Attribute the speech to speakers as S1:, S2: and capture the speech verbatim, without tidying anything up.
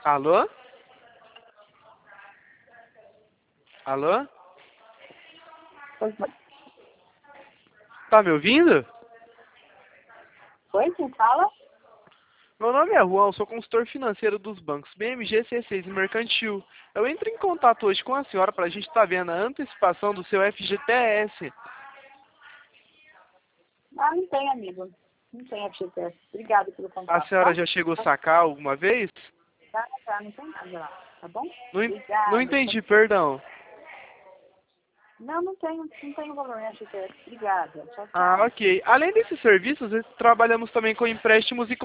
S1: Alô? Alô? Tá me ouvindo?
S2: Oi, quem fala?
S1: Meu nome é Juan, sou consultor financeiro dos bancos B M G C seis e Mercantil. Eu entro em contato hoje com a senhora para a gente estar vendo a antecipação do seu F G T S.
S2: Ah, não tem, amigo. Não tem F G T S. Obrigada pelo
S1: A
S2: contato,
S1: senhora
S2: tá?
S1: já chegou a sacar alguma vez?
S2: Tá, tá, não tem nada lá, tá bom?
S1: Não, en- não
S2: Obrigada.
S1: entendi, perdão.
S2: Não, não tenho, não tenho valor em F G T S. Obrigada. Tchau,
S1: Ah,
S2: tchau.
S1: ok. Além desses serviços, trabalhamos também com empréstimos e